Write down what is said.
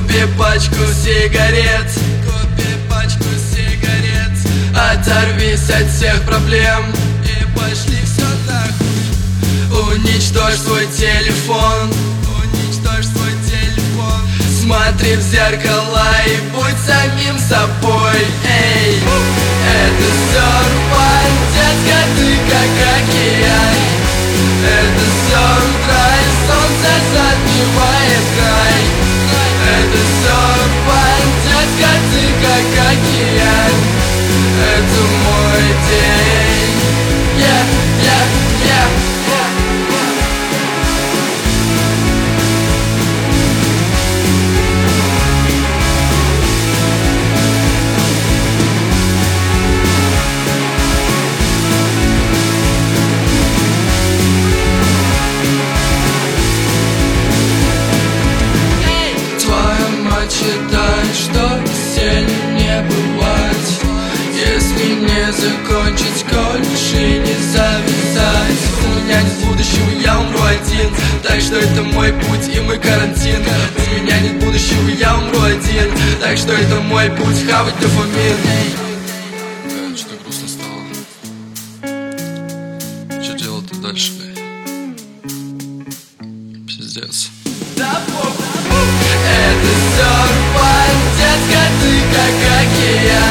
Купи пачку сигарет, купи пачку сигарет. Оторвись от всех проблем и пошли все нахуй. Уничтожь свой телефон, уничтожь свой телефон. Смотри в зеркало и будь самим собой. Эй, это surfing, детка, ты как океан. Это все утро и солнце затмевает край. Это surfing, детка, ты как океан. Это мой день. Yeah, yeah, yeah. Считает, что веселье не бывать, если не закончить колледж и не завязать. У меня нет будущего, я умру один, так что это мой путь и мой карантин. У меня нет будущего, я умру один, так что это мой путь, хавать дофамин. Да, что грустно стало. Что делать-то дальше, пиздец. Это surfing, детка, ты как океан.